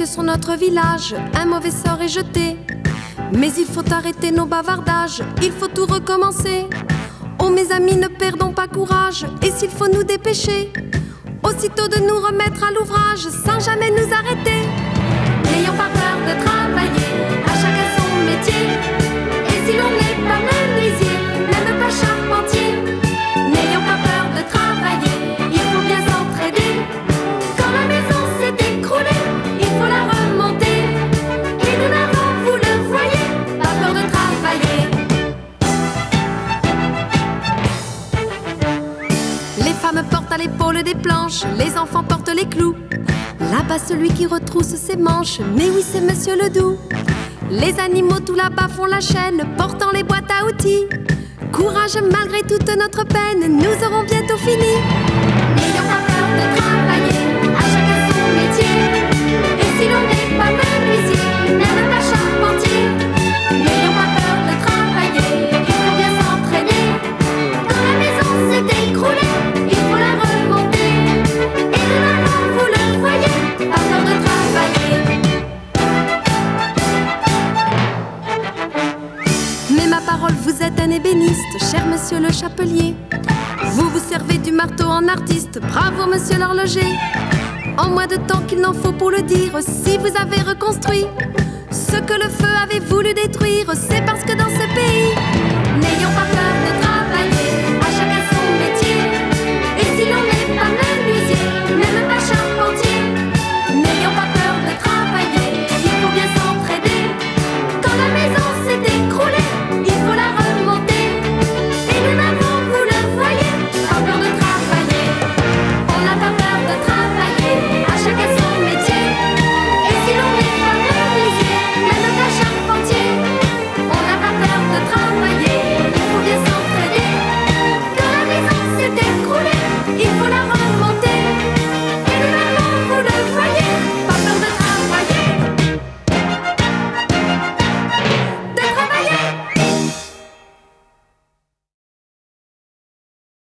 sur notre village, un mauvais sort est jeté. Mais il faut arrêter nos bavardages, il faut tout recommencer. Oh mes amis, ne perdons pas courage, et s'il faut nous dépêcher, aussitôt de nous remettre à l'ouvrage, sans jamais nous arrêter. N'ayons pas peur de travailler, à chacun son métier. Et si l'on n'est pas menuisier, même pas charpentier, n'ayons pas peur de travailler, il faut bien s'entraider. Quand la maison s'est écroulée, il faut la remonter. Et nous n'avons, vous le voyez, pas peur de travailler. Les femmes portent à l'épaule des planches, les enfants portent les clous. Là-bas celui qui retrousse ses manches, mais oui c'est Monsieur Ledoux. Les animaux tout là-bas font la chaîne, portant les boîtes à outils. Courage malgré toute notre peine, nous aurons bientôt fini. N'ayons pas peur de travailler, à chacun son métier. Et si l'on n'est pas menuisier, même pas charpentier, n'ayons pas peur de travailler, il faut bien s'entraîner. Quand la maison s'est écroulée, il faut la remonter. Et de l'avant, vous le voyez, pas peur de travailler. Mais ma parole, vous êtes un ébéniste, cher monsieur le chapelier. Vous vous servez du marteau en artiste, bravo monsieur l'horloger. En moins de temps qu'il n'en faut pour le dire, si vous avez reconstruit ce que le feu avait voulu détruire, c'est parce que dans ce pays